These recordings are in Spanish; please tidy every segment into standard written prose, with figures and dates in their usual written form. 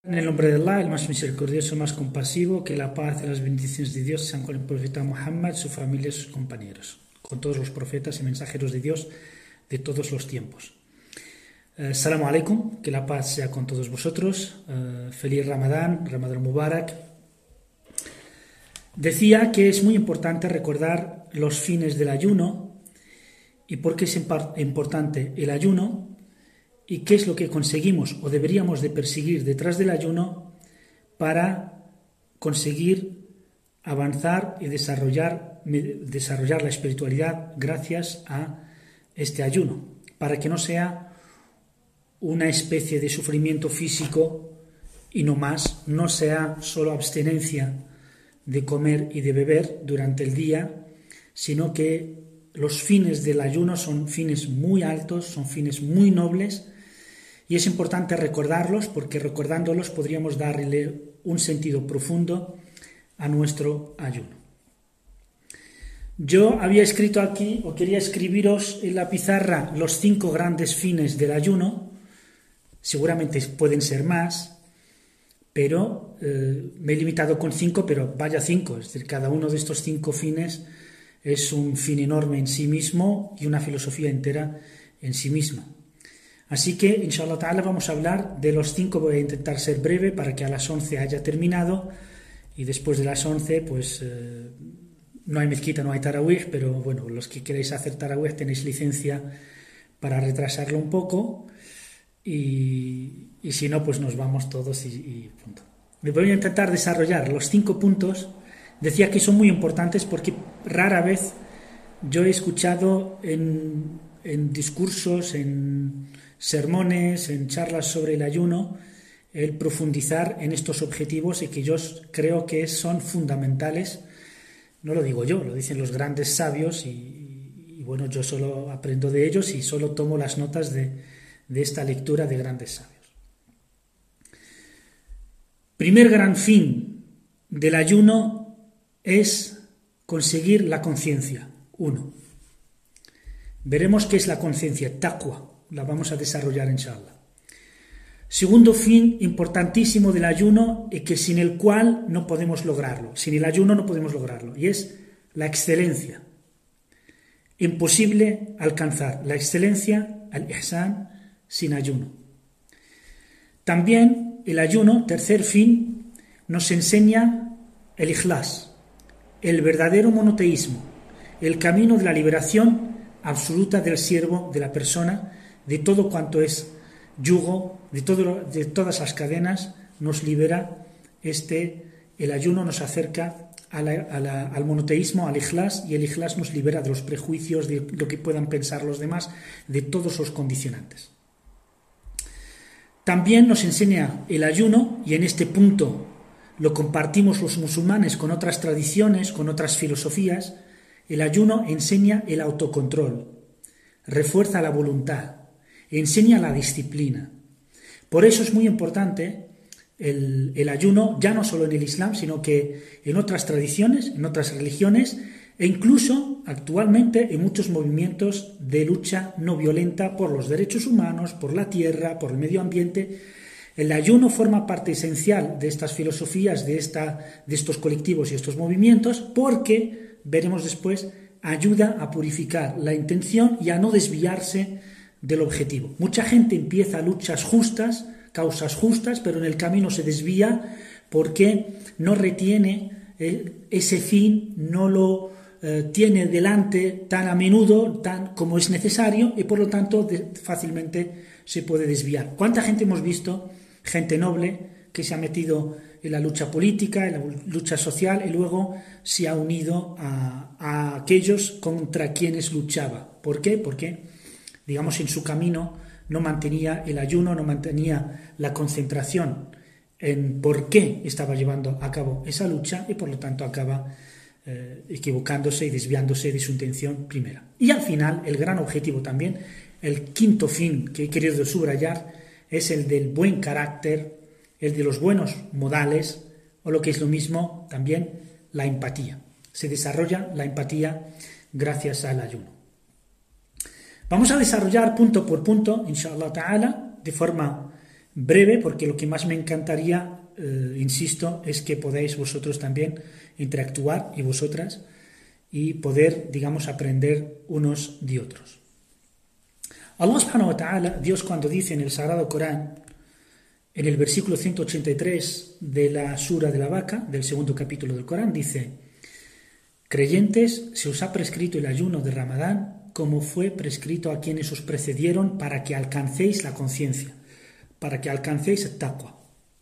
En el nombre de Allah, el más misericordioso, el más compasivo, que la paz y las bendiciones de Dios sean con el profeta Muhammad, su familia y sus compañeros, con todos los profetas y mensajeros de Dios de todos los tiempos. Assalamu alaikum, que la paz sea con todos vosotros. Feliz Ramadán, Ramadán Mubarak. Decía que es muy importante recordar los fines del ayuno y por qué es importante el ayuno y qué es lo que conseguimos o deberíamos de perseguir detrás del ayuno para conseguir avanzar y desarrollar la espiritualidad gracias a este ayuno, para que no sea una especie de sufrimiento físico y no más, no sea solo abstinencia de comer y de beber durante el día, sino que los fines del ayuno son fines muy altos, son fines muy nobles, y es importante recordarlos porque recordándolos podríamos darle un sentido profundo a nuestro ayuno. Yo había escrito aquí, o quería escribiros en la pizarra, los 5 grandes fines del ayuno. Seguramente pueden ser más, pero me he limitado con 5, pero vaya 5. Es decir, cada uno de estos 5 fines es un fin enorme en sí mismo y una filosofía entera en sí misma. Así que, inshallah ta'ala, vamos a hablar de los 5. Voy a intentar ser breve para que a las 11 haya terminado, y después de las 11, pues no hay mezquita, no hay tarawih, pero bueno, los que queréis hacer tarawih tenéis licencia para retrasarlo un poco, y si no, pues nos vamos todos y punto. Me voy a intentar desarrollar los 5 puntos. Decía que son muy importantes porque rara vez yo he escuchado en discursos, en sermones, en charlas sobre el ayuno, el profundizar en estos objetivos, y que yo creo que son fundamentales. No lo digo yo, lo dicen los grandes sabios, y bueno, yo solo aprendo de ellos y solo tomo las notas de esta lectura de grandes sabios. Primer gran fin del ayuno es conseguir la conciencia. 1. Veremos qué es la conciencia, taqwa, la vamos a desarrollar inshallah. Segundo fin importantísimo del ayuno, y que sin el cual no podemos lograrlo, sin el ayuno no podemos lograrlo, y es la excelencia. Imposible alcanzar la excelencia, al-ihsan, sin ayuno. También el ayuno, tercer fin, nos enseña el ikhlas, el verdadero monoteísmo, el camino de la liberación absoluta del siervo, de la persona, de todo cuanto es yugo, de todas las cadenas. Nos libera el ayuno nos acerca al monoteísmo, al ikhlas, y el ikhlas nos libera de los prejuicios, de lo que puedan pensar los demás, de todos los condicionantes. También nos enseña el ayuno, y en este punto lo compartimos los musulmanes con otras tradiciones, con otras filosofías. El ayuno enseña el autocontrol, refuerza la voluntad, enseña la disciplina. Por eso es muy importante el ayuno, ya no solo en el Islam, sino que en otras tradiciones, en otras religiones, e incluso actualmente en muchos movimientos de lucha no violenta por los derechos humanos, por la tierra, por el medio ambiente. El ayuno forma parte esencial de estas filosofías, de estos colectivos y estos movimientos, porque, veremos después, ayuda a purificar la intención y a no desviarse del objetivo. Mucha gente empieza luchas justas, causas justas, pero en el camino se desvía porque no retiene ese fin, no lo tiene delante tan a menudo, tan como es necesario, y por lo tanto fácilmente se puede desviar. ¿Cuánta gente hemos visto? Gente noble que se ha metido en la lucha política, en la lucha social, y luego se ha unido a aquellos contra quienes luchaba. ¿Por qué? Porque, digamos, en su camino no mantenía el ayuno, no mantenía la concentración en por qué estaba llevando a cabo esa lucha, y por lo tanto acaba equivocándose y desviándose de su intención primera. Y al final, el gran objetivo también, el quinto fin que he querido subrayar, es el del buen carácter, el de los buenos modales, o lo que es lo mismo también, la empatía. Se desarrolla la empatía gracias al ayuno. Vamos a desarrollar punto por punto, inshallah ta'ala, de forma breve, porque lo que más me encantaría, insisto, es que podáis vosotros también interactuar, y vosotras, y poder, digamos, aprender unos de otros. Allah subhanahu wa ta'ala, Dios, cuando dice en el Sagrado Corán, en el versículo 183 de la Sura de la Vaca, del segundo capítulo del Corán, dice: creyentes, se os ha prescrito el ayuno de Ramadán como fue prescrito a quienes os precedieron, para que alcancéis la conciencia, para que alcancéis el taqwa.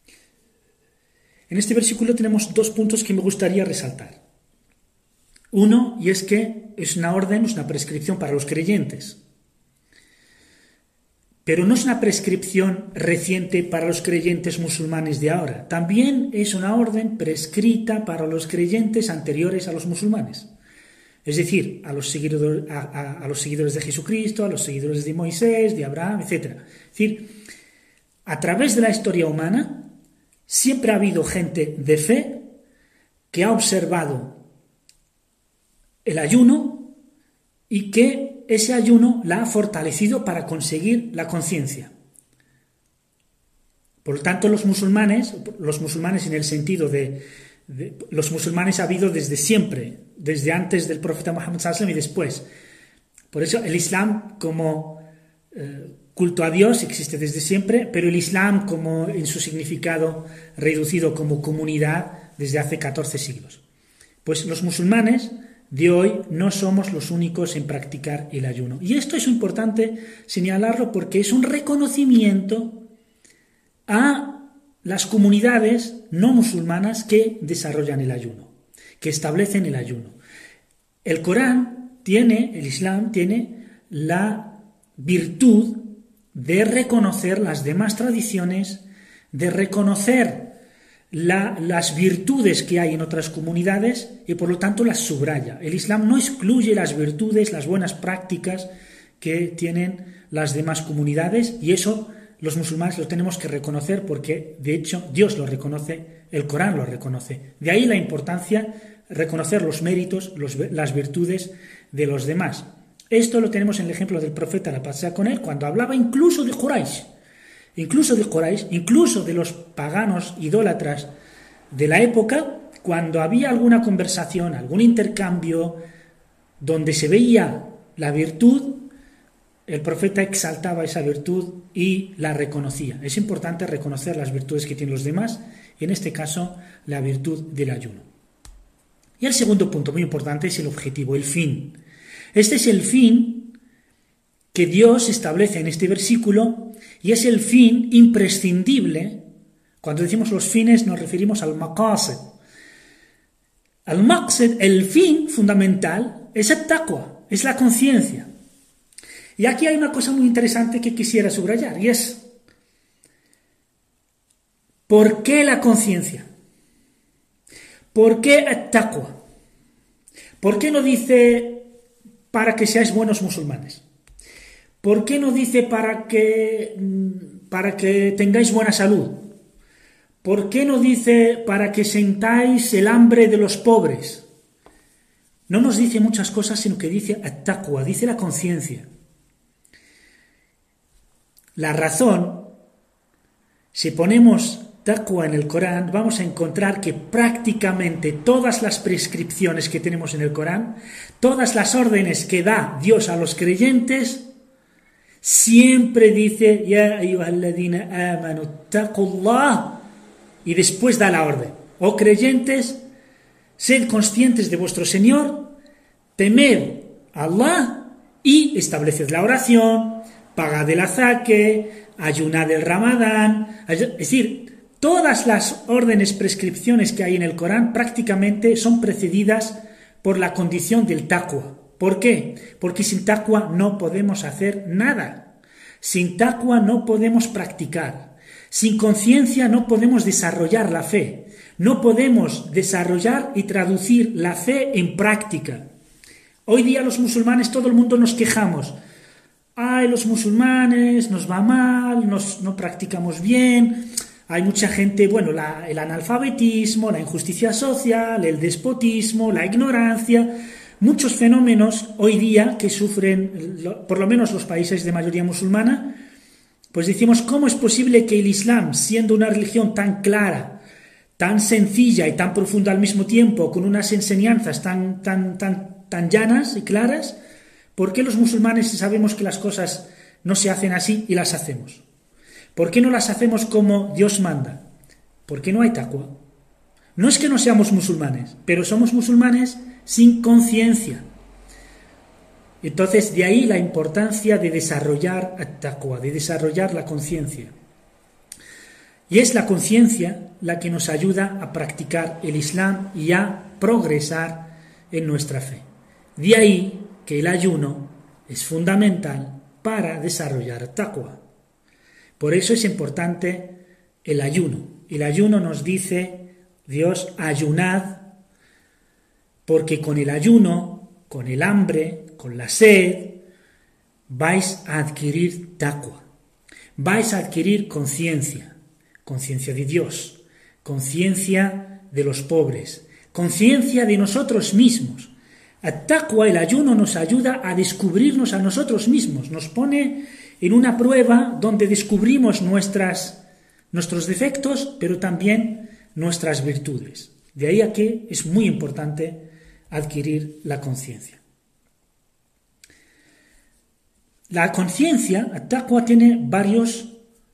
En este versículo tenemos dos puntos que me gustaría resaltar. Uno, y es que es una orden, es una prescripción para los creyentes. Pero no es una prescripción reciente para los creyentes musulmanes de ahora. También es una orden prescrita para los creyentes anteriores a los musulmanes. Es decir, a los seguidores de Jesucristo, a los seguidores de Moisés, de Abraham, etc. Es decir, a través de la historia humana siempre ha habido gente de fe que ha observado el ayuno y que ese ayuno la ha fortalecido para conseguir la conciencia. Por lo tanto, los musulmanes en el sentido de los musulmanes ha habido desde siempre, desde antes del profeta Muhammad sallallahu alaihi wasallam y después. Por eso el Islam como culto a Dios existe desde siempre, pero el Islam como en su significado reducido como comunidad desde hace 14 siglos. Pues los musulmanes de hoy no somos los únicos en practicar el ayuno. Y esto es importante señalarlo porque es un reconocimiento a las comunidades no musulmanas que desarrollan el ayuno, que establecen el ayuno. El Islam tiene la virtud de reconocer las demás tradiciones, de reconocer las virtudes que hay en otras comunidades y por lo tanto las subraya. El Islam no excluye las virtudes, las buenas prácticas que tienen las demás comunidades, y eso los musulmanes lo tenemos que reconocer porque de hecho Dios lo reconoce, el Corán lo reconoce. De ahí la importancia reconocer los méritos, las virtudes de los demás. Esto lo tenemos en el ejemplo del profeta, la paz sea con él, cuando hablaba incluso de Quraysh, incluso de los paganos idólatras de la época. Cuando había alguna conversación, algún intercambio donde se veía la virtud, el profeta exaltaba esa virtud y la reconocía. Es importante reconocer las virtudes que tienen los demás, y en este caso la virtud del ayuno. Y el segundo punto muy importante es el objetivo, el fin. Este es el fin que Dios establece en este versículo, y es el fin imprescindible. Cuando decimos los fines nos referimos al maqasid. Al maqsid, el fin fundamental, es el taqwa, es la conciencia. Y aquí hay una cosa muy interesante que quisiera subrayar, y es: ¿por qué la conciencia? ¿Por qué el taqwa? ¿Por qué no dice para que seáis buenos musulmanes? ¿Por qué no dice para que tengáis buena salud? ¿Por qué no dice para que sentáis el hambre de los pobres? No nos dice muchas cosas, sino que dice at-taqwa, dice la conciencia. La razón, si ponemos taqwa en el Corán, vamos a encontrar que prácticamente todas las prescripciones que tenemos en el Corán, todas las órdenes que da Dios a los creyentes, siempre dice ya ayyuhalladhina amanu taqullah, y después da la orden: oh creyentes, sed conscientes de vuestro Señor, temed a Allah y estableced la oración, pagad el azaque, ayunad el Ramadán. Es decir, todas las órdenes, prescripciones que hay en el Corán prácticamente son precedidas por la condición del taqwa. ¿Por qué? Porque sin taqwa no podemos hacer nada. Sin taqwa no podemos practicar. Sin conciencia no podemos desarrollar la fe. No podemos desarrollar y traducir la fe en práctica. Hoy día los musulmanes, todo el mundo nos quejamos. Ay, los musulmanes, nos va mal, no practicamos bien. Hay mucha gente, el analfabetismo, la injusticia social, el despotismo, la ignorancia, muchos fenómenos hoy día que sufren, por lo menos los países de mayoría musulmana, pues decimos, ¿cómo es posible que el Islam, siendo una religión tan clara, tan sencilla y tan profunda al mismo tiempo, con unas enseñanzas tan llanas y claras, ¿por qué los musulmanes, si sabemos que las cosas no se hacen así y las hacemos? ¿Por qué no las hacemos como Dios manda? ¿Por qué no hay taqwa? No es que no seamos musulmanes, pero somos musulmanes sin conciencia. Entonces, de ahí la importancia de desarrollar at-taqwa, de desarrollar la conciencia. Y es la conciencia la que nos ayuda a practicar el Islam y a progresar en nuestra fe. De ahí que el ayuno es fundamental para desarrollar at-taqwa. Por eso es importante el ayuno. El ayuno nos dice Dios, ayunad, porque con el ayuno, con el hambre, con la sed, vais a adquirir taqwa, vais a adquirir conciencia, conciencia de Dios, conciencia de los pobres, conciencia de nosotros mismos. El taqwa, el ayuno, nos ayuda a descubrirnos a nosotros mismos, nos pone en una prueba donde descubrimos nuestros defectos, pero también nuestras virtudes. De ahí a que es muy importante adquirir la conciencia. La conciencia, at-taqwa, tiene varios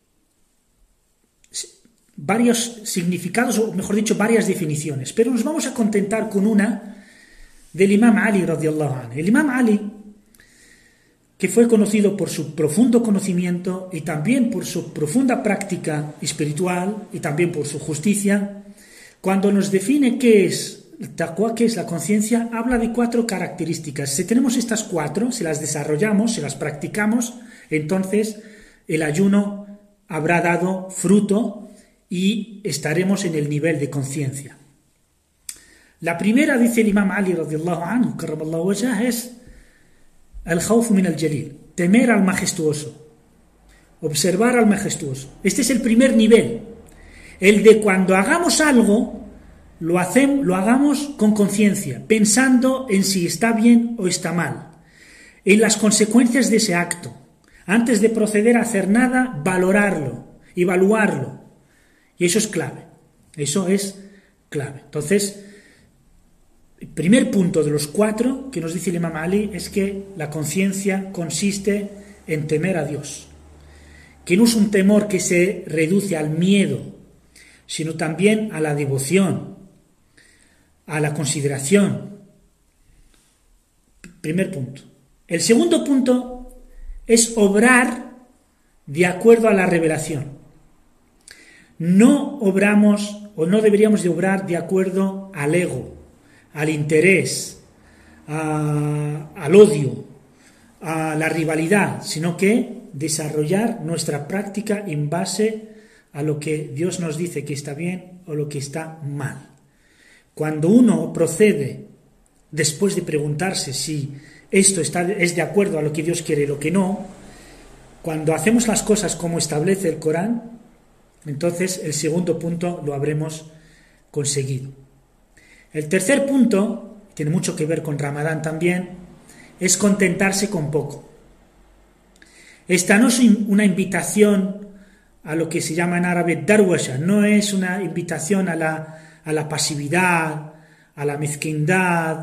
significados, o mejor dicho, varias definiciones, pero nos vamos a contentar con una del Imam Ali radiyallahu anhu. El Imam Ali, que fue conocido por su profundo conocimiento y también por su profunda práctica espiritual y también por su justicia, cuando nos define qué es taqwa, qué es la conciencia, habla de 4 características. Si tenemos estas 4, si las desarrollamos, si las practicamos, entonces el ayuno habrá dado fruto y estaremos en el nivel de conciencia. La primera, dice el Imam Ali radiyallahu anhu, karramallahu wajhah, es al-khawf min al-jalil, temer al majestuoso, observar al majestuoso. Este es el primer nivel, el de cuando hagamos algo, lo hagamos con conciencia, pensando en si está bien o está mal, en las consecuencias de ese acto. Antes de proceder a hacer nada, valorarlo, evaluarlo. Y eso es clave. Eso es clave. Entonces, el primer punto de los 4 que nos dice el Imam Ali es que la conciencia consiste en temer a Dios. Que no es un temor que se reduce al miedo, sino también a la devoción, a la consideración. Primer punto. El segundo punto es obrar de acuerdo a la revelación. No obramos o no deberíamos de obrar de acuerdo al ego, al interés, al odio, a la rivalidad, sino que desarrollar nuestra práctica en base a lo que Dios nos dice que está bien o lo que está mal. Cuando uno procede, después de preguntarse si esto es de acuerdo a lo que Dios quiere y lo que no, cuando hacemos las cosas como establece el Corán, entonces el segundo punto lo habremos conseguido. El tercer punto, tiene mucho que ver con Ramadán también, es contentarse con poco. Esta no es una invitación a lo que se llama en árabe darwasha, no es una invitación a la pasividad, a la mezquindad,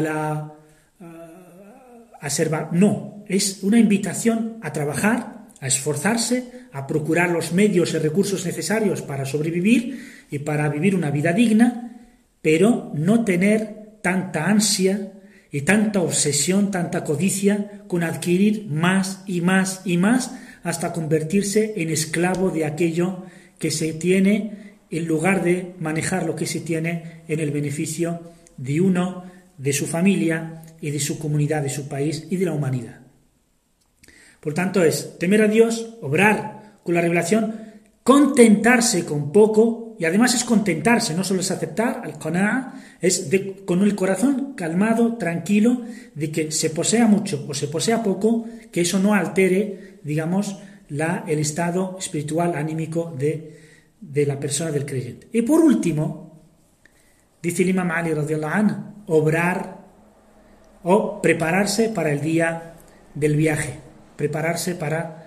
a ser... No, es una invitación a trabajar, a esforzarse, a procurar los medios y recursos necesarios para sobrevivir y para vivir una vida digna, pero no tener tanta ansia y tanta obsesión, tanta codicia con adquirir más y más y más hasta convertirse en esclavo de aquello que se tiene en lugar de manejar lo que se tiene en el beneficio de uno, de su familia y de su comunidad, de su país y de la humanidad. Por tanto es temer a Dios, obrar con la revelación, contentarse con poco, y además es contentarse, no solo es aceptar, al-qana'a, es con el corazón calmado, tranquilo, de que se posea mucho o se posea poco, que eso no altere, digamos, el estado espiritual, anímico de la persona del creyente. Y por último, dice el Imam Ali radiyallahu anhu, obrar o prepararse para el día del viaje, prepararse para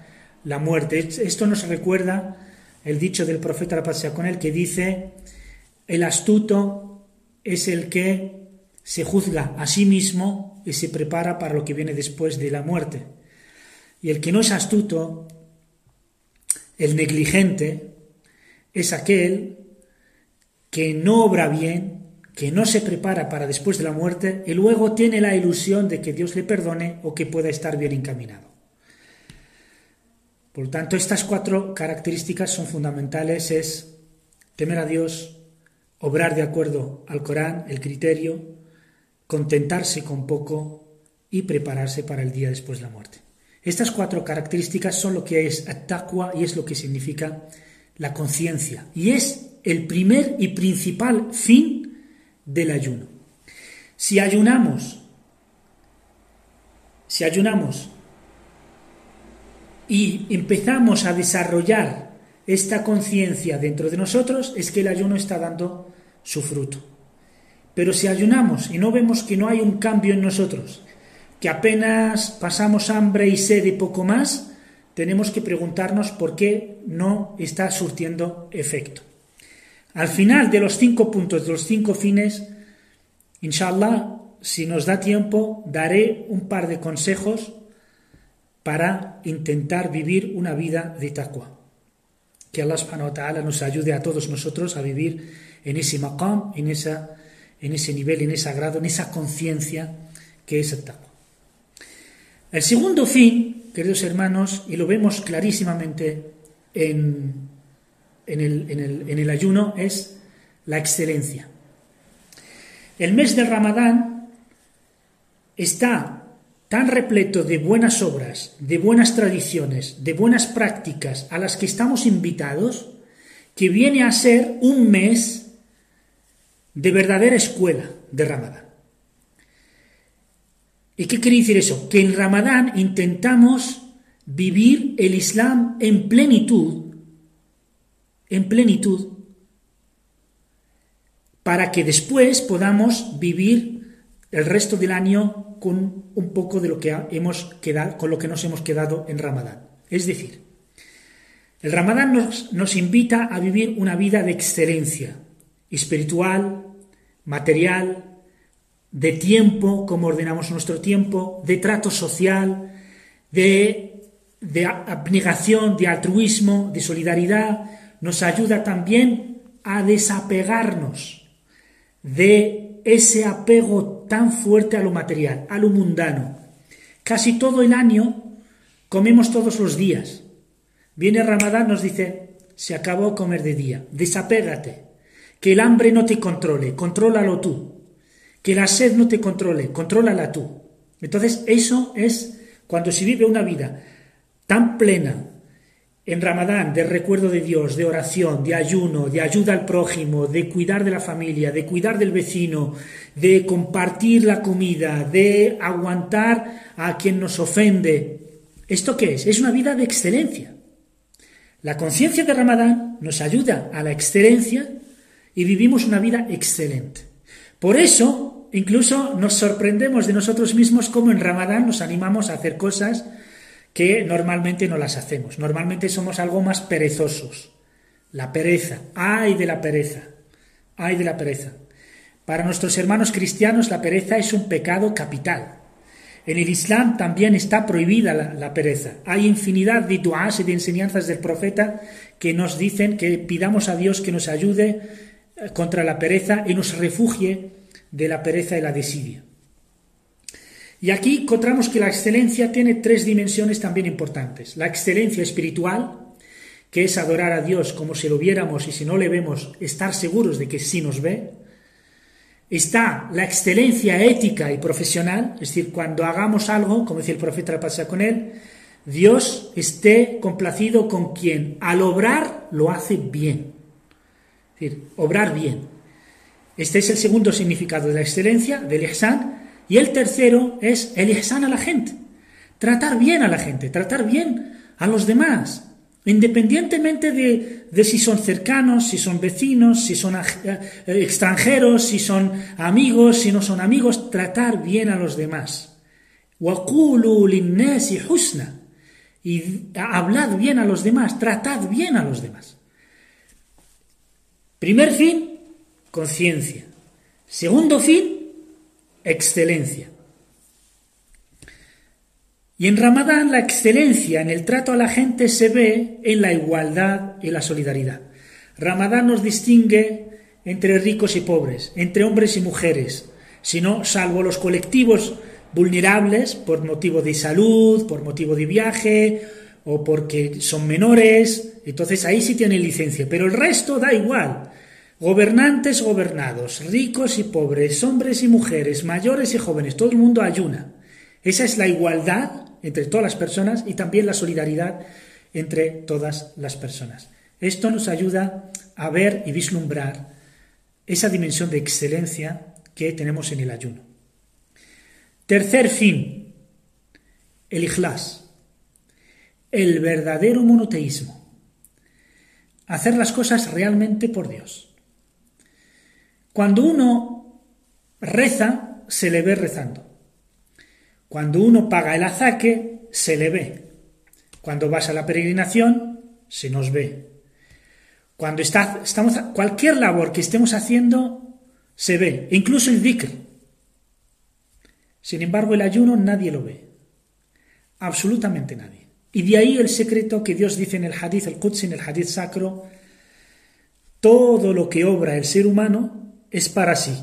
la muerte. Esto nos recuerda el dicho del profeta, la paz sea con él, que dice: el astuto es el que se juzga a sí mismo y se prepara para lo que viene después de la muerte. Y el que no es astuto, el negligente, es aquel que no obra bien, que no se prepara para después de la muerte y luego tiene la ilusión de que Dios le perdone o que pueda estar bien encaminado. Por lo tanto, estas 4 características son fundamentales: es temer a Dios, obrar de acuerdo al Corán, el criterio, contentarse con poco y prepararse para el día después de la muerte. Estas 4 características son lo que es at-taqwa y es lo que significa la conciencia. Y es el primer y principal fin del ayuno. Si ayunamos y empezamos a desarrollar esta conciencia dentro de nosotros, es que el ayuno está dando su fruto. Pero si ayunamos y no vemos que no hay un cambio en nosotros, que apenas pasamos hambre y sed y poco más, tenemos que preguntarnos por qué no está surtiendo efecto. Al final de los 5 puntos, de los 5 fines, inshallah, si nos da tiempo, daré un par de consejos para intentar vivir una vida de taqwa. Que Allah subhanahu wa ta'ala nos ayude a todos nosotros a vivir en ese maqam, en ese nivel, en ese grado, en esa conciencia que es el taqwa. El segundo fin, queridos hermanos, y lo vemos clarísimamente en el ayuno, es la excelencia. El mes de Ramadán está tan repleto de buenas obras, de buenas tradiciones, de buenas prácticas a las que estamos invitados, que viene a ser un mes de verdadera escuela de Ramadán. ¿Y qué quiere decir eso? Que en Ramadán intentamos vivir el Islam en plenitud, para que después podamos vivir el resto del año con un poco de lo que con lo que nos hemos quedado en Ramadán. Es decir, el Ramadán nos invita a vivir una vida de excelencia espiritual, material, de tiempo, cómo ordenamos nuestro tiempo, de trato social, de abnegación, de altruismo, de solidaridad. Nos ayuda también a desapegarnos de ese apego tan fuerte a lo material, a lo mundano. Casi todo el año comemos todos los días. Viene Ramadán, nos dice: se acabó comer de día, desapégate, que el hambre no te controle, contrólalo tú, que la sed no te controle, contrólala tú. Entonces eso es cuando se vive una vida tan plena en Ramadán, de recuerdo de Dios, de oración, de ayuno, de ayuda al prójimo, de cuidar de la familia, de cuidar del vecino, de compartir la comida, de aguantar a quien nos ofende. ¿Esto qué es? Es una vida de excelencia. La conciencia de Ramadán nos ayuda a la excelencia y vivimos una vida excelente. Por eso, incluso nos sorprendemos de nosotros mismos cómo en Ramadán nos animamos a hacer cosas que normalmente no las hacemos. Normalmente somos algo más perezosos. La pereza. ¡Ay de la pereza! ¡Ay de la pereza! Para nuestros hermanos cristianos la pereza es un pecado capital. En el Islam también está prohibida la pereza. Hay infinidad de duás y de enseñanzas del profeta que nos dicen que pidamos a Dios que nos ayude contra la pereza y nos refugie de la pereza y la desidia. Y aquí encontramos que la excelencia tiene 3 dimensiones también importantes. La excelencia espiritual, que es adorar a Dios como si lo viéramos y si no le vemos, estar seguros de que sí nos ve. Está la excelencia ética y profesional, es decir, cuando hagamos algo, como dice el profeta, la paz sea con él, Dios esté complacido con quien al obrar lo hace bien. Es decir, obrar bien. Este es el segundo significado de la excelencia, del ihsan. Y el tercero es el ihsan a la gente. Tratar bien a la gente, tratar bien a los demás. Independientemente de si son cercanos, si son vecinos, si son extranjeros, si son amigos, si no son amigos, tratar bien a los demás. وَقُولُوا لِلنَّاسِ حُسْنًا. y hablad bien a los demás, tratad bien a los demás. Primer fin, conciencia. Segundo fin, excelencia. Y en Ramadán la excelencia en el trato a la gente se ve en la igualdad y la solidaridad. Ramadán nos distingue entre ricos y pobres, entre hombres y mujeres, sino salvo los colectivos vulnerables por motivo de salud, por motivo de viaje o porque son menores, entonces ahí sí tienen licencia, pero el resto da igual. Gobernantes, gobernados, ricos y pobres, hombres y mujeres, mayores y jóvenes, todo el mundo ayuna. Esa es la igualdad entre todas las personas y también la solidaridad entre todas las personas. Esto nos ayuda a ver y vislumbrar esa dimensión de excelencia que tenemos en el ayuno. Tercer fin, el ikhlas, el verdadero monoteísmo. Hacer las cosas realmente por Dios. Cuando uno reza, se le ve rezando. Cuando uno paga el azaque, se le ve. Cuando vas a la peregrinación, se nos ve. Cuando estamos cualquier labor que estemos haciendo, se ve. Incluso el dhikr. Sin embargo, el ayuno nadie lo ve. Absolutamente nadie. Y de ahí el secreto que Dios dice en el hadith, el Quds, en el hadith sacro, todo lo que obra el ser humano es para sí,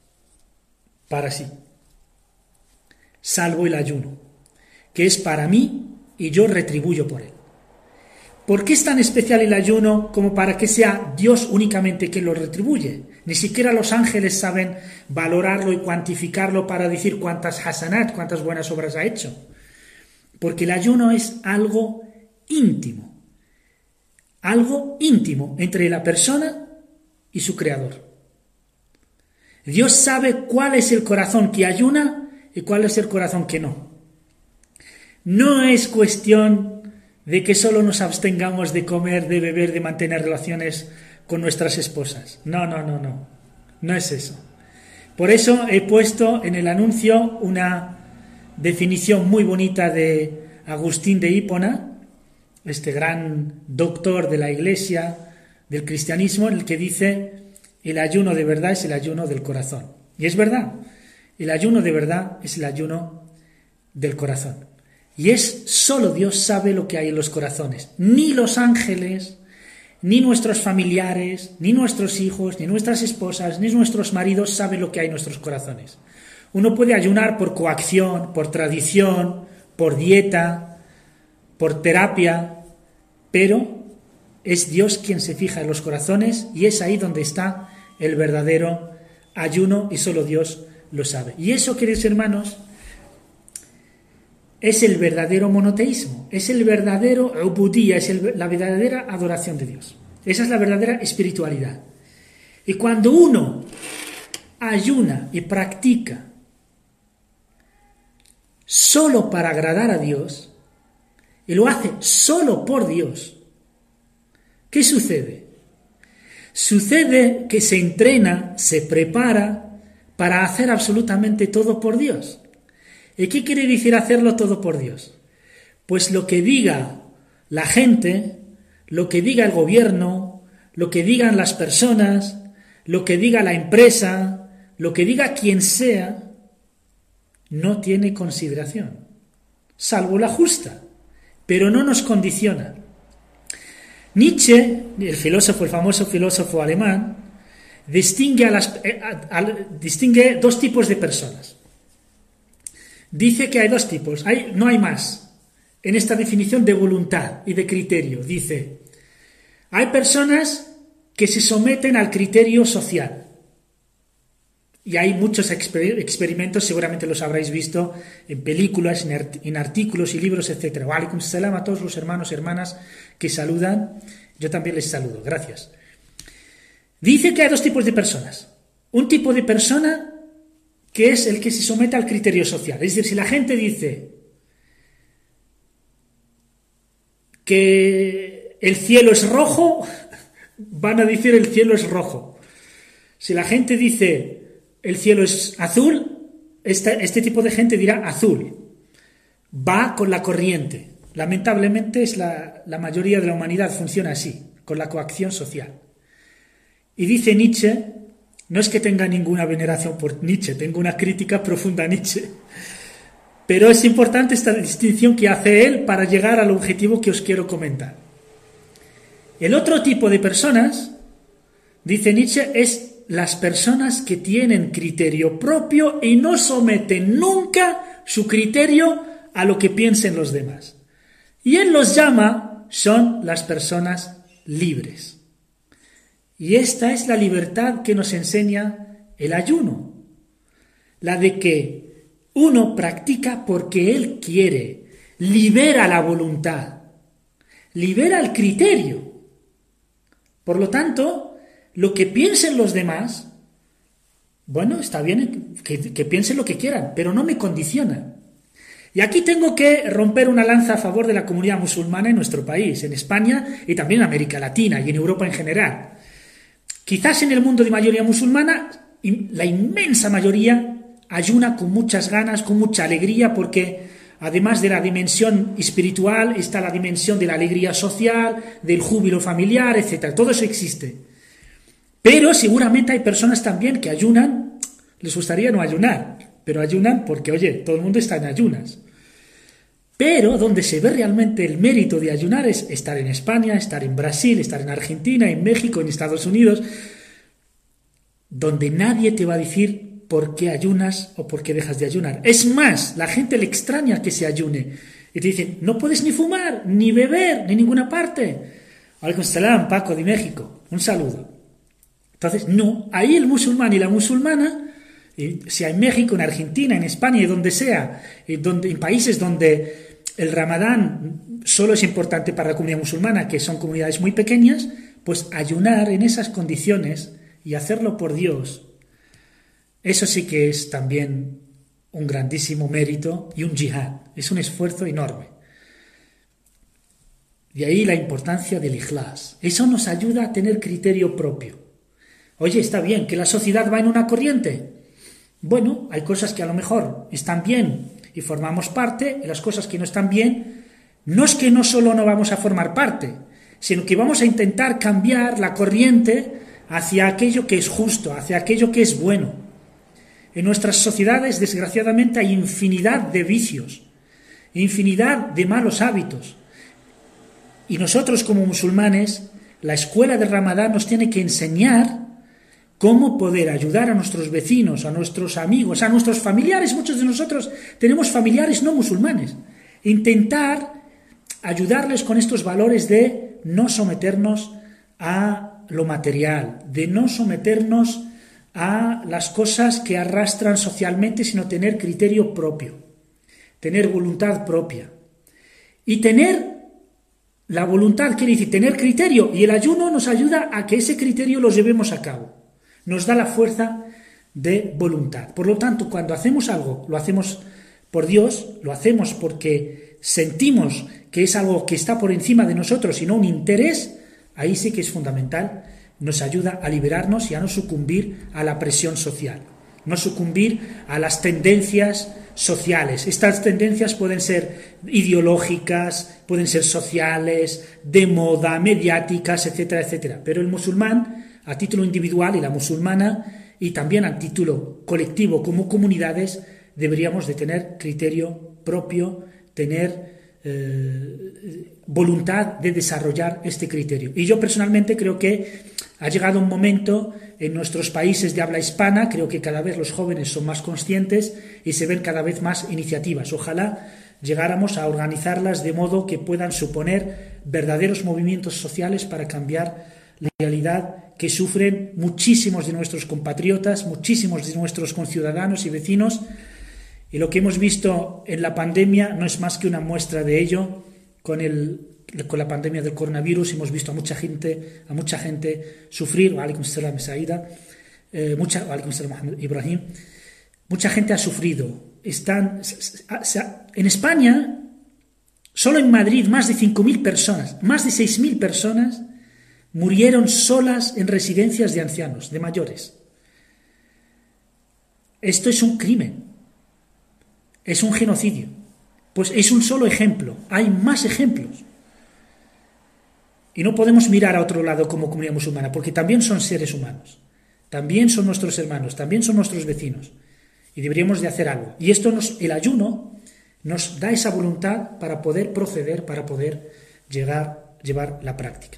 salvo el ayuno, que es para mí y yo retribuyo por él. ¿Por qué es tan especial el ayuno como para que sea Dios únicamente quien lo retribuye? Ni siquiera los ángeles saben valorarlo y cuantificarlo para decir cuántas hasanat, cuántas buenas obras ha hecho. Porque el ayuno es algo íntimo entre la persona y su creador. Dios sabe cuál es el corazón que ayuna y cuál es el corazón que no. No es cuestión de que solo nos abstengamos de comer, de beber, de mantener relaciones con nuestras esposas. No. No es eso. Por eso he puesto en el anuncio una definición muy bonita de Agustín de Hipona, este gran doctor de la Iglesia, del cristianismo, en el que dice: el ayuno de verdad es el ayuno del corazón. Y es verdad, el ayuno de verdad es el ayuno del corazón. Y solo Dios sabe lo que hay en los corazones. Ni los ángeles, ni nuestros familiares, ni nuestros hijos, ni nuestras esposas, ni nuestros maridos saben lo que hay en nuestros corazones. Uno puede ayunar por coacción, por tradición, por dieta, por terapia, pero es Dios quien se fija en los corazones y es ahí donde está el verdadero ayuno y solo Dios lo sabe. Y eso, queridos hermanos, es el verdadero monoteísmo, es el verdadero ubudía, es la verdadera adoración de Dios. Esa es la verdadera espiritualidad. Y cuando uno ayuna y practica solo para agradar a Dios, y lo hace solo por Dios, ¿qué sucede? Sucede que se entrena, se prepara para hacer absolutamente todo por Dios. ¿Y qué quiere decir hacerlo todo por Dios? Pues lo que diga la gente, lo que diga el gobierno, lo que digan las personas, lo que diga la empresa, lo que diga quien sea, no tiene consideración, salvo la justa, pero no nos condiciona. Nietzsche, el famoso filósofo alemán, distingue dos tipos de personas. Dice que hay dos tipos, no hay más. En esta definición de voluntad y de criterio, dice, hay personas que se someten al criterio social. Y hay muchos experimentos, seguramente los habréis visto en películas, en artículos y libros, etc. Wa alaikum salam a todos los hermanos y hermanas que saludan. Yo también les saludo, gracias. Dice que hay dos tipos de personas. Un tipo de persona que es el que se somete al criterio social. Es decir, si la gente dice que el cielo es rojo, van a decir el cielo es rojo. Si la gente dice el cielo es azul, este tipo de gente dirá azul. Va con la corriente. Lamentablemente la mayoría de la humanidad funciona así, con la coacción social. Y dice Nietzsche, no es que tenga ninguna veneración por Nietzsche, tengo una crítica profunda a Nietzsche, pero es importante esta distinción que hace él para llegar al objetivo que os quiero comentar. El otro tipo de personas, dice Nietzsche, es las personas que tienen criterio propio y no someten nunca su criterio a lo que piensen los demás. Y él los llama, son las personas libres. Y esta es la libertad que nos enseña el ayuno. La de que uno practica porque él quiere, libera la voluntad, libera el criterio. Por lo tanto, lo que piensen los demás, bueno, está bien que piensen lo que quieran, pero no me condiciona. Y aquí tengo que romper una lanza a favor de la comunidad musulmana en nuestro país, en España y también en América Latina y en Europa en general. Quizás en el mundo de mayoría musulmana, la inmensa mayoría ayuna con muchas ganas, con mucha alegría, porque además de la dimensión espiritual está la dimensión de la alegría social, del júbilo familiar, etc. Todo eso existe. Pero seguramente hay personas también que ayunan, les gustaría no ayunar, pero ayunan porque, oye, todo el mundo está en ayunas. Pero donde se ve realmente el mérito de ayunar es estar en España, estar en Brasil, estar en Argentina, en México, en Estados Unidos, donde nadie te va a decir por qué ayunas o por qué dejas de ayunar. Es más, la gente le extraña que se ayune. Y te dicen, no puedes ni fumar, ni beber, ni ninguna parte. Alaikum salam, Paco de México, un saludo. Entonces, no, ahí el musulmán y la musulmana, sea en México, en Argentina, en España y donde sea, en países donde el Ramadán solo es importante para la comunidad musulmana, que son comunidades muy pequeñas, pues ayunar en esas condiciones y hacerlo por Dios, eso sí que es también un grandísimo mérito y un yihad, es un esfuerzo enorme. De ahí la importancia del ikhlas. Eso nos ayuda a tener criterio propio. Oye, está bien que la sociedad va en una corriente. Bueno, hay cosas que a lo mejor están bien y formamos parte, y las cosas que no están bien, no es que no solo no vamos a formar parte, sino que vamos a intentar cambiar la corriente hacia aquello que es justo, hacia aquello que es bueno. En nuestras sociedades, desgraciadamente, hay infinidad de vicios, infinidad de malos hábitos. Y nosotros, como musulmanes, la escuela del Ramadán nos tiene que enseñar cómo poder ayudar a nuestros vecinos, a nuestros amigos, a nuestros familiares. Muchos de nosotros tenemos familiares no musulmanes. Intentar ayudarles con estos valores de no someternos a lo material, de no someternos a las cosas que arrastran socialmente, sino tener criterio propio, tener voluntad propia. Y tener la voluntad quiere decir tener criterio, y el ayuno nos ayuda a que ese criterio lo llevemos a cabo. Nos da la fuerza de voluntad. Por lo tanto, cuando hacemos algo, lo hacemos por Dios, lo hacemos porque sentimos que es algo que está por encima de nosotros y no un interés, ahí sí que es fundamental. Nos ayuda a liberarnos y a no sucumbir a la presión social, no sucumbir a las tendencias sociales. Estas tendencias pueden ser ideológicas, pueden ser sociales, de moda, mediáticas, etcétera, etcétera. Pero el musulmán, a título individual, y la musulmana, y también a título colectivo como comunidades, deberíamos de tener criterio propio, tener voluntad de desarrollar este criterio. Y yo personalmente creo que ha llegado un momento en nuestros países de habla hispana, creo que cada vez los jóvenes son más conscientes y se ven cada vez más iniciativas. Ojalá llegáramos a organizarlas de modo que puedan suponer verdaderos movimientos sociales para cambiar la realidad que sufren muchísimos de nuestros compatriotas, muchísimos de nuestros conciudadanos y vecinos. Y lo que hemos visto en la pandemia no es más que una muestra de ello. Con la pandemia del coronavirus hemos visto a mucha gente sufrir. Alaikum salam, Saida. Alaikum salam, Ibrahim. Mucha gente ha sufrido. En España, solo en Madrid, más de 5.000 personas, más de 6.000 personas murieron solas en residencias de ancianos, de mayores. Esto es un crimen. Es un genocidio. Pues es un solo ejemplo, hay más ejemplos. Y no podemos mirar a otro lado como comunidad musulmana, porque también son seres humanos, también son nuestros hermanos, también son nuestros vecinos, y deberíamos de hacer algo. Y el ayuno nos da esa voluntad para poder proceder, para poder llevar la práctica.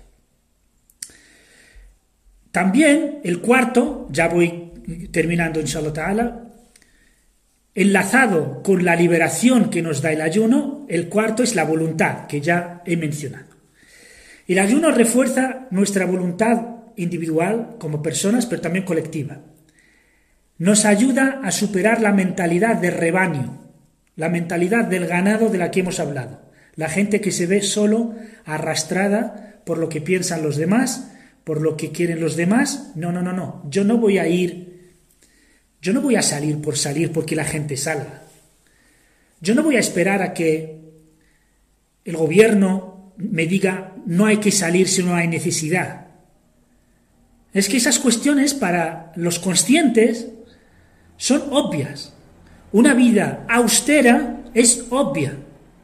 También el cuarto, ya voy terminando inshallah ta'ala, enlazado con la liberación que nos da el ayuno, el cuarto es la voluntad, que ya he mencionado. El ayuno refuerza nuestra voluntad individual como personas, pero también colectiva. Nos ayuda a superar la mentalidad de rebaño, la mentalidad del ganado de la que hemos hablado. La gente que se ve solo arrastrada por lo que piensan los demás, por lo que quieren los demás. No. Yo no voy a salir por salir porque la gente salga. Yo no voy a esperar a que el gobierno me diga no hay que salir si no hay necesidad. Es que esas cuestiones para los conscientes son obvias. Una vida austera es obvia.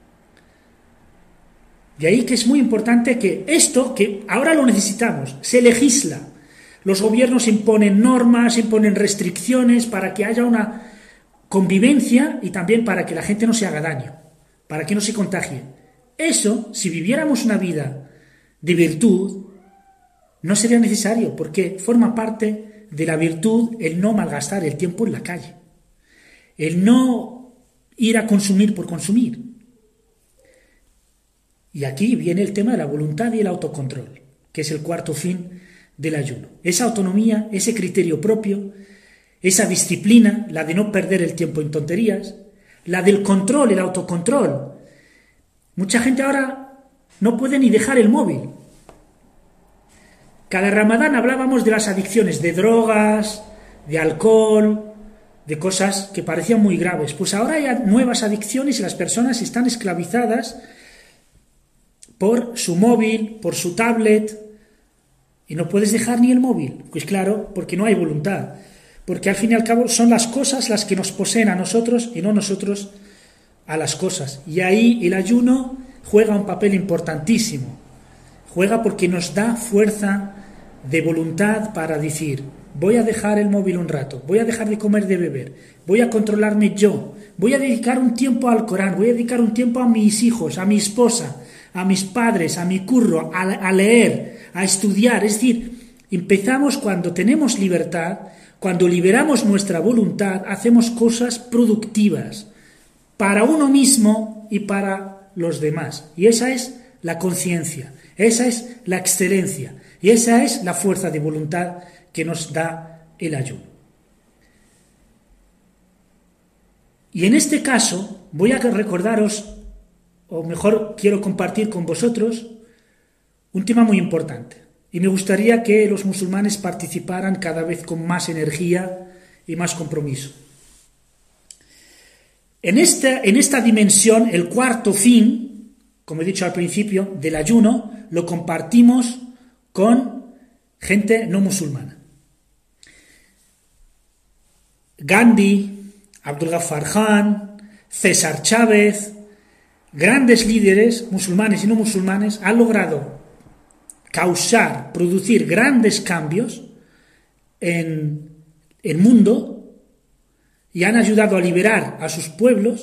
De ahí que es muy importante que esto, que ahora lo necesitamos, se legisla. Los gobiernos imponen normas, imponen restricciones para que haya una convivencia y también para que la gente no se haga daño, para que no se contagie. Eso, si viviéramos una vida de virtud, no sería necesario, porque forma parte de la virtud el no malgastar el tiempo en la calle, el no ir a consumir por consumir. Y aquí viene el tema de la voluntad y el autocontrol, que es el cuarto fin del ayuno. Esa autonomía, ese criterio propio, esa disciplina, la de no perder el tiempo en tonterías, la del control, el autocontrol. Mucha gente ahora no puede ni dejar el móvil. Cada Ramadán hablábamos de las adicciones, de drogas, de alcohol, de cosas que parecían muy graves. Pues ahora hay nuevas adicciones y las personas están esclavizadas por su móvil, por su tablet, y no puedes dejar ni el móvil. Pues claro, porque no hay voluntad. Porque al fin y al cabo son las cosas las que nos poseen a nosotros y no nosotros a las cosas. Y ahí el ayuno juega un papel importantísimo. Juega porque nos da fuerza de voluntad para decir, voy a dejar el móvil un rato, voy a dejar de comer, de beber, voy a controlarme yo, voy a dedicar un tiempo al Corán, voy a dedicar un tiempo a mis hijos, a mi esposa, a mis padres, a mi curro, a leer, a estudiar. Es decir, empezamos cuando tenemos libertad, cuando liberamos nuestra voluntad, hacemos cosas productivas para uno mismo y para los demás. Y esa es la conciencia, esa es la excelencia y esa es la fuerza de voluntad que nos da el ayuno. Y en este caso voy a recordaros, o mejor quiero compartir con vosotros, un tema muy importante. Y me gustaría que los musulmanes participaran cada vez con más energía y más compromiso. En esta dimensión, el cuarto fin, como he dicho al principio, del ayuno, lo compartimos con gente no musulmana. Gandhi, Abdul Ghaffar Khan, César Chávez, grandes líderes musulmanes y no musulmanes han logrado producir grandes cambios en el mundo y han ayudado a liberar a sus pueblos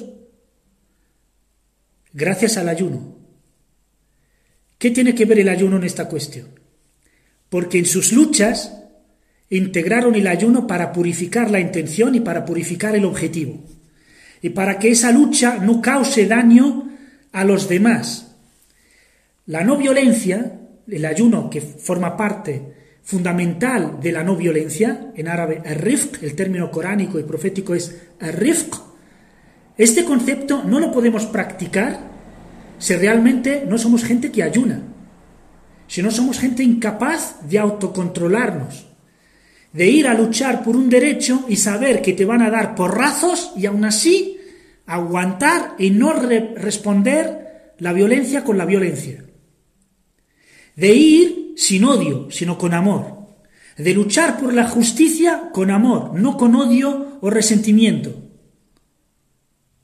gracias al ayuno. ¿Qué tiene que ver el ayuno en esta cuestión? Porque en sus luchas integraron el ayuno para purificar la intención y para purificar el objetivo, y para que esa lucha no cause daño a los demás. La no violencia, el ayuno, que forma parte fundamental de la no violencia, en árabe al-rifq, el término coránico y profético es al-rifq, este concepto no lo podemos practicar si realmente no somos gente que ayuna, si no somos gente incapaz de autocontrolarnos, de ir a luchar por un derecho y saber que te van a dar porrazos y aún así aguantar y no responder la violencia con la violencia. De ir sin odio, sino con amor. De luchar por la justicia con amor, no con odio o resentimiento.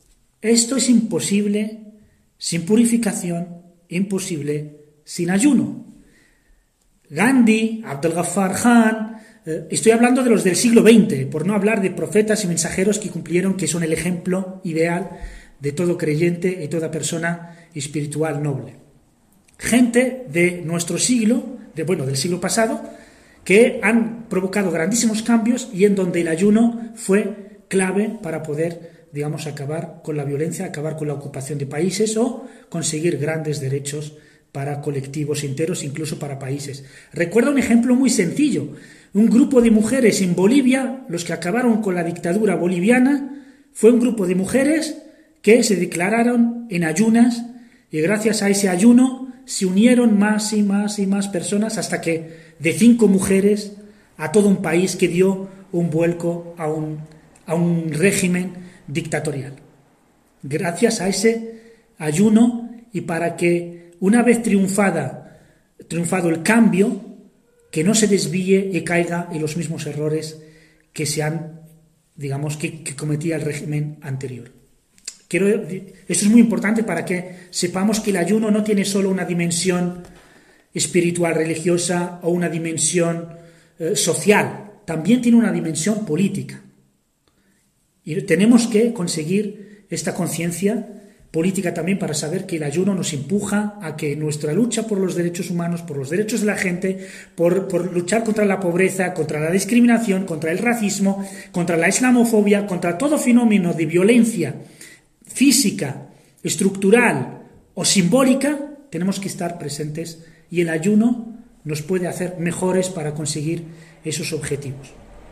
Esto es imposible sin purificación, imposible sin ayuno. Gandhi, Abdel Ghaffar Khan, estoy hablando de los del siglo XX, por no hablar de profetas y mensajeros que cumplieron, que son el ejemplo ideal de todo creyente y toda persona espiritual noble. Gente de nuestro siglo, del siglo pasado, que han provocado grandísimos cambios y en donde el ayuno fue clave para poder, acabar con la violencia, acabar con la ocupación de países o conseguir grandes derechos para colectivos enteros, incluso para países. Recuerdo un ejemplo muy sencillo. Un grupo de mujeres en Bolivia, los que acabaron con la dictadura boliviana, fue un grupo de mujeres que se declararon en ayunas y gracias a ese ayuno se unieron más y más y más personas hasta que de 5 mujeres a todo un país que dio un vuelco a un régimen dictatorial. Gracias a ese ayuno y para que una vez triunfado el cambio, que no se desvíe y caiga en los mismos errores que que cometía el régimen anterior. Esto es muy importante para que sepamos que el ayuno no tiene solo una dimensión espiritual religiosa o una dimensión social, también tiene una dimensión política. Y tenemos que conseguir esta conciencia política también para saber que el ayuno nos empuja a que nuestra lucha por los derechos humanos, por los derechos de la gente, por luchar contra la pobreza, contra la discriminación, contra el racismo, contra la islamofobia, contra todo fenómeno de violencia física, estructural o simbólica, tenemos que estar presentes y el ayuno nos puede hacer mejores para conseguir esos objetivos.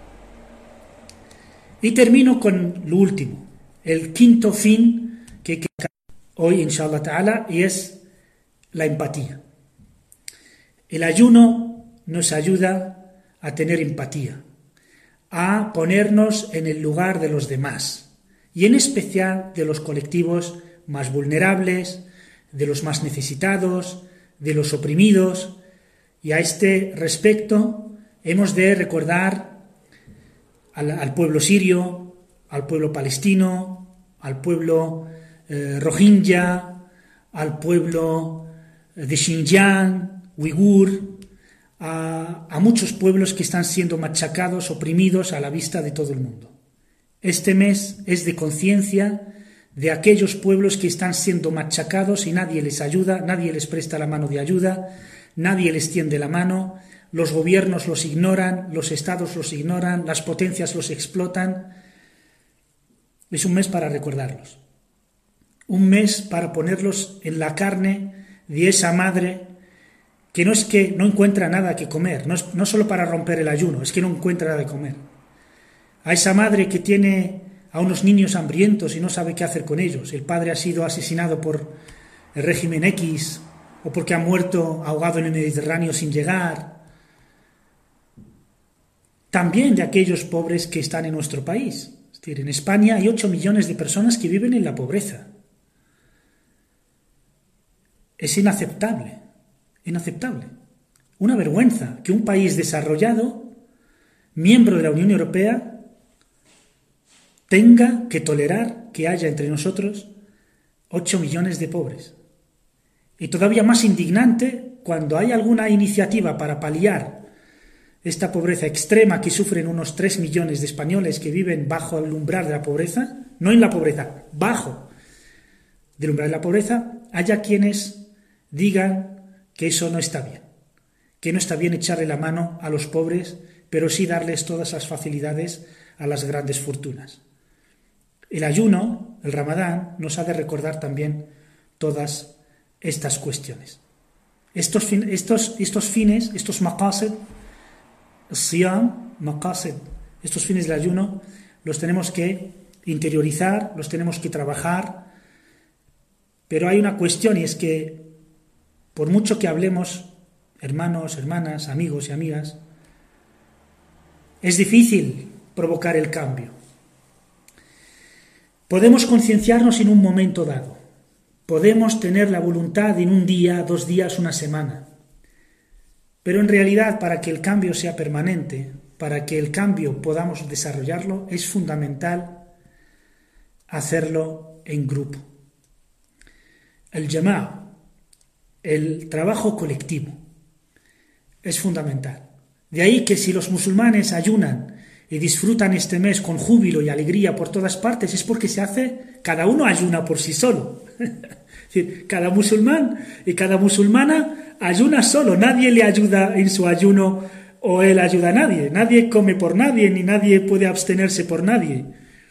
Y termino con lo último, el quinto fin que hoy, inshallah ta'ala, y es la empatía. El ayuno nos ayuda a tener empatía, a ponernos en el lugar de los demás, y en especial de los colectivos más vulnerables, de los más necesitados, de los oprimidos, y a este respecto hemos de recordar al pueblo sirio, al pueblo palestino, al pueblo Rohingya, al pueblo de Xinjiang, uigur, a muchos pueblos que están siendo machacados, oprimidos a la vista de todo el mundo. Este mes es de conciencia de aquellos pueblos que están siendo machacados y nadie les ayuda, nadie les presta la mano de ayuda, nadie les tiende la mano, los gobiernos los ignoran, los estados los ignoran, las potencias los explotan. Es un mes para recordarlos. Un mes para ponerlos en la carne de esa madre que no es que no encuentra nada que comer, no solo para romper el ayuno, es que no encuentra nada de comer. A esa madre que tiene a unos niños hambrientos y no sabe qué hacer con ellos. El padre ha sido asesinado por el régimen X o porque ha muerto ahogado en el Mediterráneo sin llegar. También de aquellos pobres que están en nuestro país. Es decir, en España hay 8 millones de personas que viven en la pobreza. Es inaceptable, inaceptable. Una vergüenza que un país desarrollado, miembro de la Unión Europea, tenga que tolerar que haya entre nosotros 8 millones de pobres. Y todavía más indignante cuando hay alguna iniciativa para paliar esta pobreza extrema que sufren unos 3 millones de españoles que viven bajo el umbral de la pobreza, no en la pobreza, bajo del umbral de la pobreza, haya quienes digan que eso no está bien, que no está bien echarle la mano a los pobres, pero sí darles todas las facilidades a las grandes fortunas. El ayuno, el Ramadán, nos ha de recordar también todas estas cuestiones. Estos fines, estos maqasid, siyam, maqasid, estos fines del ayuno, los tenemos que interiorizar, los tenemos que trabajar, pero hay una cuestión y es que por mucho que hablemos, hermanos, hermanas, amigos y amigas, es difícil provocar el cambio. Podemos concienciarnos en un momento dado, podemos tener la voluntad en un día, 2 días, una semana, pero en realidad para que el cambio sea permanente, para que el cambio podamos desarrollarlo, es fundamental hacerlo en grupo. El jama'a, el trabajo colectivo, es fundamental. De ahí que si los musulmanes ayunan y disfrutan este mes con júbilo y alegría por todas partes, es porque cada uno ayuna por sí solo. Es decir, cada musulmán y cada musulmana ayuna solo, nadie le ayuda en su ayuno o él ayuda a nadie, nadie come por nadie, ni nadie puede abstenerse por nadie.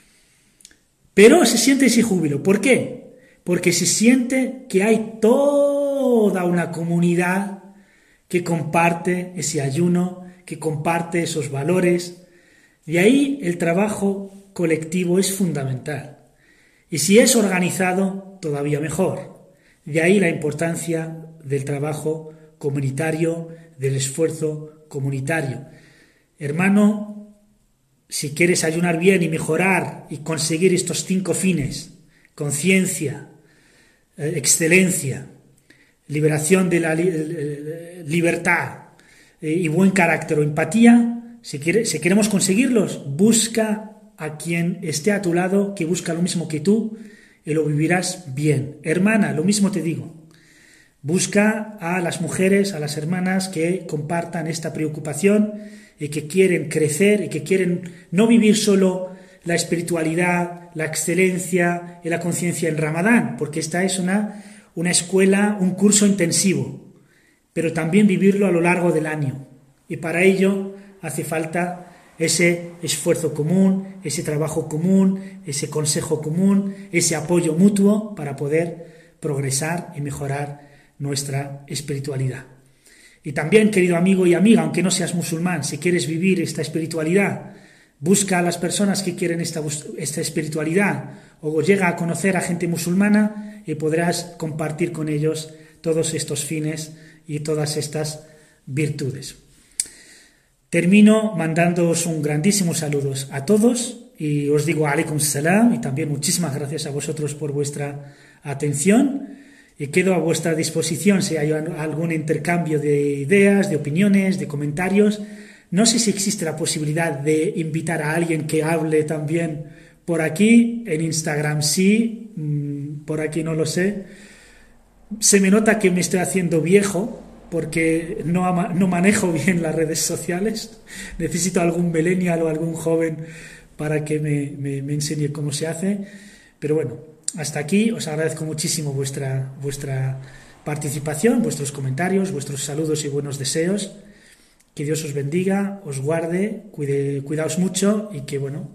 Pero se siente ese júbilo. ¿Por qué? Porque se siente que hay toda una comunidad que comparte ese ayuno, que comparte esos valores. De ahí el trabajo colectivo es fundamental. Y si es organizado, todavía mejor. De ahí la importancia del trabajo comunitario, del esfuerzo comunitario. Hermano, si quieres ayunar bien y mejorar y conseguir estos 5 fines, conciencia, excelencia, liberación de la libertad y buen carácter o empatía, si queremos conseguirlos, busca a quien esté a tu lado, que busca lo mismo que tú, y lo vivirás bien. Hermana, lo mismo te digo. Busca a las mujeres, a las hermanas que compartan esta preocupación y que quieren crecer y que quieren no vivir solo la espiritualidad, la excelencia y la conciencia en Ramadán, porque esta es una escuela, un curso intensivo, pero también vivirlo a lo largo del año. Y para ello hace falta ese esfuerzo común, ese trabajo común, ese consejo común, ese apoyo mutuo para poder progresar y mejorar nuestra espiritualidad. Y también, querido amigo y amiga, aunque no seas musulmán, si quieres vivir esta espiritualidad, busca a las personas que quieren esta espiritualidad o llega a conocer a gente musulmana y podrás compartir con ellos todos estos fines y todas estas virtudes. Termino mandándoos un grandísimo saludo a todos y os digo alaikum salam y también muchísimas gracias a vosotros por vuestra atención y quedo a vuestra disposición si hay algún intercambio de ideas, de opiniones, de comentarios. No sé si existe la posibilidad de invitar a alguien que hable también por aquí, en Instagram sí, por aquí no lo sé. Se me nota que me estoy haciendo viejo porque no manejo bien las redes sociales. Necesito algún millennial o algún joven para que me enseñe cómo se hace. Pero bueno, hasta aquí os agradezco muchísimo vuestra participación, vuestros comentarios, vuestros saludos y buenos deseos. Que Dios os bendiga, os guarde, cuidaos mucho y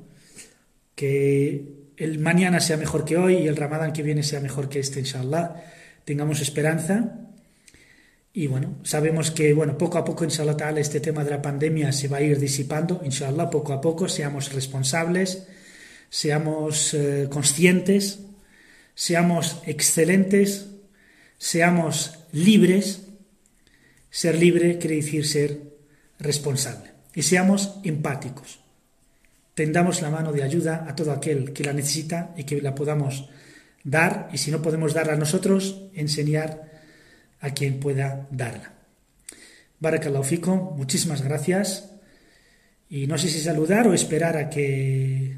que el mañana sea mejor que hoy y el Ramadán que viene sea mejor que este, inshallah. Tengamos esperanza y sabemos que poco a poco, inshallah ta'ala, este tema de la pandemia se va a ir disipando, inshallah, poco a poco. Seamos responsables, seamos conscientes, seamos excelentes, seamos libres. Ser libre quiere decir ser responsable y seamos empáticos. Tendamos la mano de ayuda a todo aquel que la necesita y que la podamos dar, y si no podemos darla nosotros, enseñar a quien pueda darla. Barakallahu fikum, muchísimas gracias y no sé si saludar o esperar a que...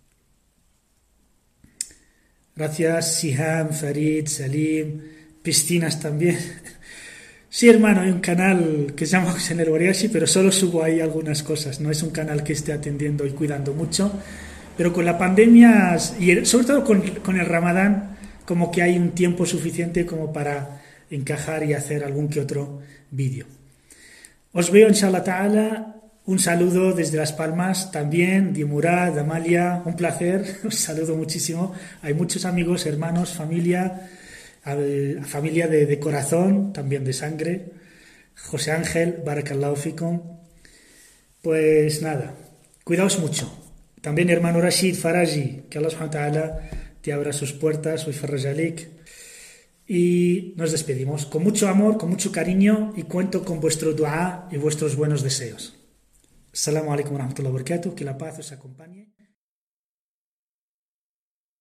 Gracias Siham, Farid, Salim, Piscinas también. Sí, hermano, hay un canal que se llama Hussein El Wariashi, pero solo subo ahí algunas cosas, no es un canal que esté atendiendo y cuidando mucho, pero con la pandemia y sobre todo con el Ramadán, como que hay un tiempo suficiente como para encajar y hacer algún que otro vídeo. Os veo, inshallah ta'ala. Un saludo desde Las Palmas también, de Murad, de Amalia, un placer, os saludo muchísimo. Hay muchos amigos, hermanos, familia de corazón, también de sangre. José Ángel, barakallahu fikum. Pues nada, cuidaos mucho. También hermano Rashid Faraji, que Allah subhanahu wa ta'ala te abra sus puertas, soy Farrajalik. Y nos despedimos con mucho amor, con mucho cariño y cuento con vuestro dua y vuestros buenos deseos. Assalamu alaikum wa rahmatullahi wa barakatuh, que la paz os acompañe.